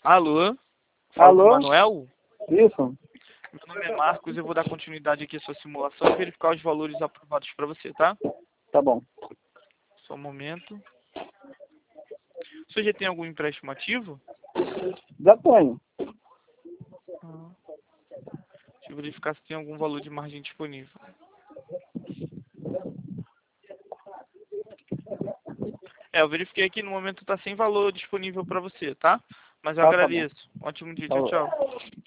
Alô? Falo com o Alô? Manuel? Isso? Meu nome é Marcos, eu vou dar continuidade aqui à sua simulação e verificar os valores aprovados para você, tá? Tá bom. Só um momento. Você já tem algum empréstimo ativo? Já tenho. Deixa eu verificar se tem algum valor de margem disponível. Eu verifiquei aqui, no momento está sem valor disponível para você, tá? Mas eu Tá bom. agradeço. Ótimo dia, tchau, Falou. tchau.